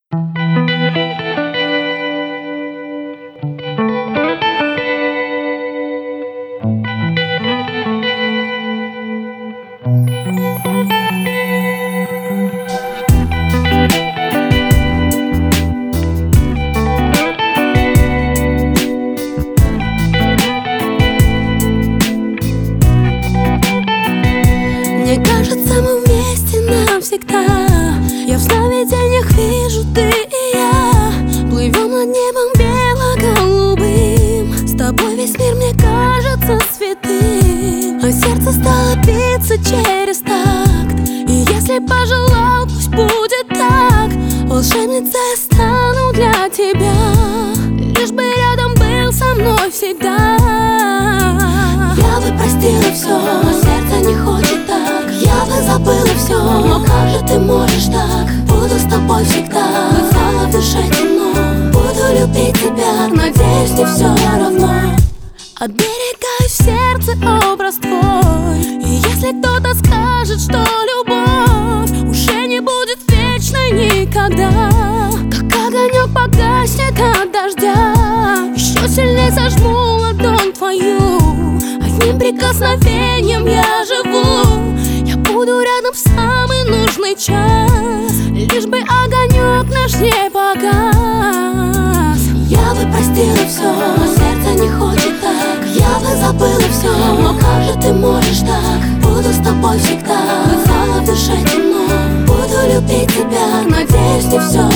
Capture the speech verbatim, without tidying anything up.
Мне кажется, мы вместе навсегда. Я в сновидениях вижу ты и я. Плывем над небом бело-голубым. С тобой весь мир мне кажется святым. А сердце стало биться через такт. И если пожелал, пусть будет так. Волшебницей я стану для тебя, лишь бы рядом был со мной всегда. Я бы простила все, но сердце не хочет так. Я бы забыла все, но как же ты можешь так? Буду с тобой всегда, хоть стало в душе темно. Буду любить тебя, надеюсь, не все равно. Оберегаю в сердце образ твой. И если кто-то скажет, что любовь уже не будет вечной никогда, как огонек погаснет от дождя, еще сильнее сожму ладонь твою. Одним прикосновением я живу. Я буду рядом в самый нужный час, лишь бы огонек наш не погас. Я бы простила все, но сердце не хочет так. Я бы забыла все, но как же ты можешь так? Буду с тобой всегда, хоть стало в душе темно. Буду любить тебя, надеюсь, не все